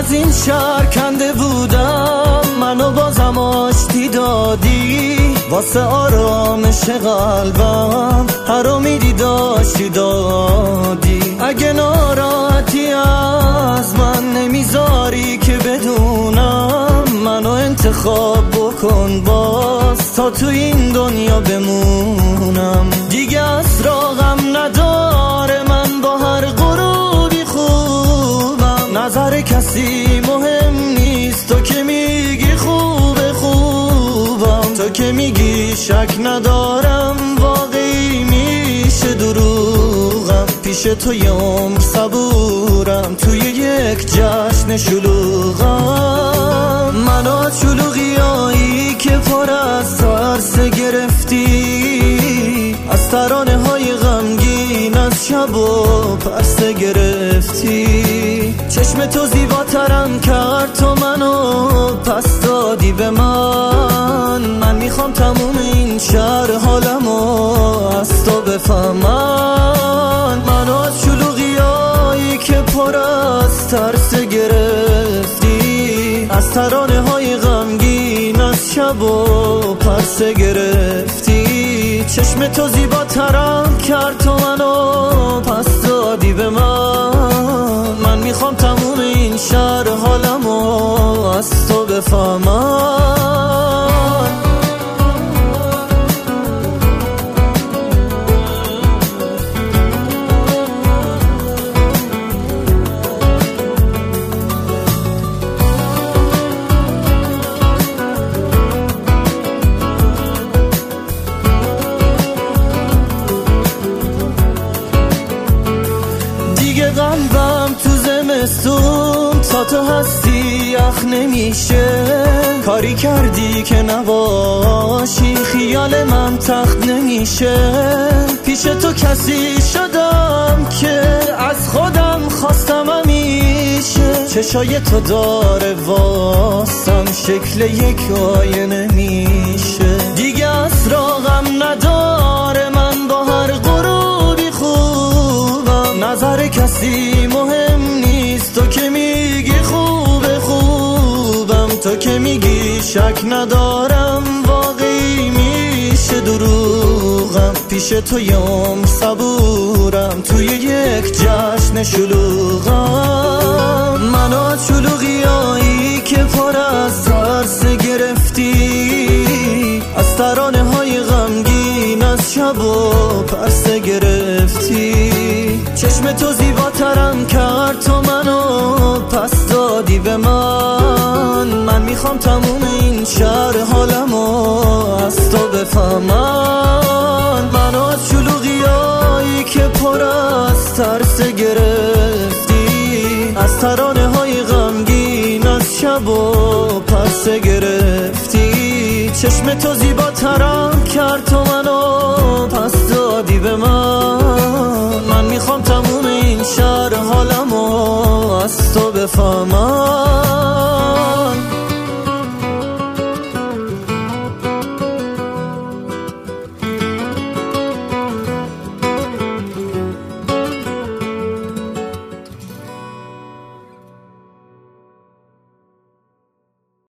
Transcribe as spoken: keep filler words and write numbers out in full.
از این شهر کنده بودم، منو بازم آشتی دادی واسه آرامش قلبم، هر امیدی داشتی دادی. اگه ناراحتی از من نمیذاری که بدونم، منو انتخاب بکن باز تا تو این دنیا بمونم. دیگه اسراغم نداره، من با هر غروبی خوبم، نظر کسی مهم نیست، تو که میگی خوبه خوبم، تو که میگی شک ندارم واقعی میشه دروغم. پیش تو یه عمر صبورم، توی یک جشن شلوغم. منو از شلوغیایی که پر از ترس گرفتی، از ترانه های غمگین از شب و پرس گرفتی. چشم تو زیباترم کرد، تو منو پس دادی به من. من میخوام تموم این شهر حالمو از تو بفهمن. منو از شلوغیایی که پر از ترس گرفتی، از ترانه های غمگین از شب و پرس گرفتی. چشم تو زیباترم کرد، تو منو پس دادی به من. من میخوام تموم این شهر حالمو از تو بفهمن. قلبم تو زمستون تا تو هستی یخ نمیشه، کاری کردی که نباشی خیال من تخت نمیشه. پیش تو کسی شدم که از خودم خواستم همیشه، چشای تو داره واسم شکل یک آینه میشه. دیگه اسراغم نداره، من با هر غروبی خوبم، نظر کسی مهم نیست، تو که میگی خوبه خوبم، تو که میگی شک ندارم واقعی میشه دروغم. پیش تو یه عمر صبورم، توی یک جشن شلوغم. منو از شلوغیایی که پر از ترس گرفتی، از ترانه های غمگین از شب و پرس گرفتی. چشم تو زیباترم کرد، تو منو پس دادی به من. من میخوام تموم این شهر حالمو از تو بفهمن. منو از شلوغیایی که پر از ترس گرفتی، از ترانه های غمگین از شب و پرس گرفتی. چشم تو زیباترم